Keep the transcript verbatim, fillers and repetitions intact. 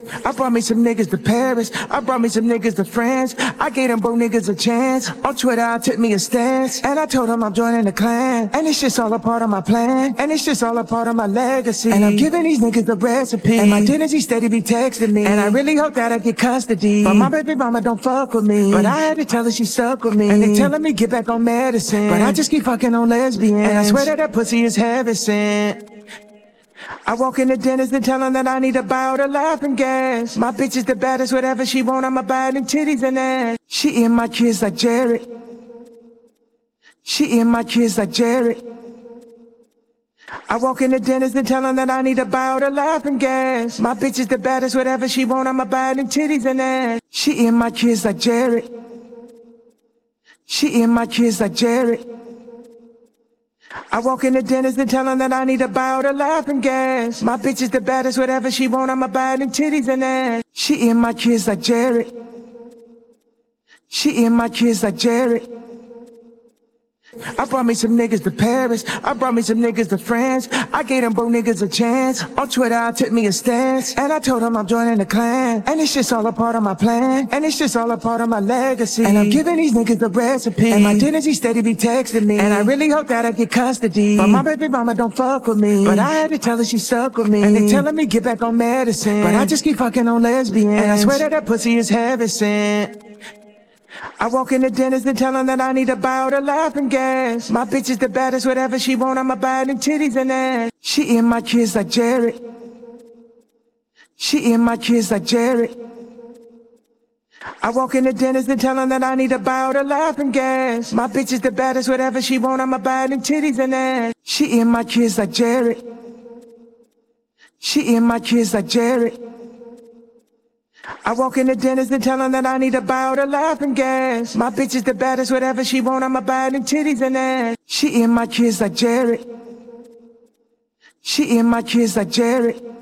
I brought me some niggas to Paris. I brought me some niggas to France. I gave them both niggas a chance. On Twitter, I took me a stance. And I told them I'm joining the clan. And it's just all a part of my plan. And it's just all a part of my legacy. And I'm giving these niggas the recipe. And my tendency steady be texting me. And I really hope that I get custody. But my baby mama don't fuck with me. But I had to tell her she suck with me. And they telling me get back on medicine. But I just keep fucking on lesbians. And I swear that that pussy is heaven sent. I walk in the dentist and tell them that I need to buy all the laughing gas. My bitch is the baddest, whatever she want, I'ma buy them titties and ass. She eating my kids like Jared. She eating my kids like Jared. I walk in the dentist and tell them that I need to buy all the laughing gas. My bitch is the baddest, whatever she want, I'ma buy them titties and ass. She eating my kids like Jared. She eating my kids like Jared. I walk in the dentist and tell them that I need to buy all the laughing gas. My bitch is the baddest, whatever she want, I'ma buy them titties and ass. She eating my kids like Jared. She eating my kids like Jared. I brought me some niggas to Paris. I brought me some niggas to France. I gave them both niggas a chance. On Twitter, I took me a stance. And I told them I'm joining the clan. And it's just all a part of my plan. And it's just all a part of my legacy. And I'm giving these niggas the recipe. And my tendency steady be texting me. And I really hope that I get custody. But my baby mama don't fuck with me. But I had to tell her she suck with me. And they telling me get back on medicine. But I just keep fucking on lesbians. And I swear that that pussy is heaven sent. I walk in the dentist and tell them that I need to buy all the laughing gas. My bitch is the baddest, whatever she want, I'ma buy them titties and ass. She eating my kids like Jared. She eating my kids like Jared. I walk in the dentist and tell them that I need to buy all the laughing gas. My bitch is the baddest, whatever she want, I'ma buy them titties and ass. She eating my kids like Jared. She eating my kids like Jared. I walk in the dentist and tell them that I need to buy all the laughing gas. My bitch is the baddest, whatever she want, I'ma buy them titties and ass. She eating my kids like Jared. She eating my kids like Jared.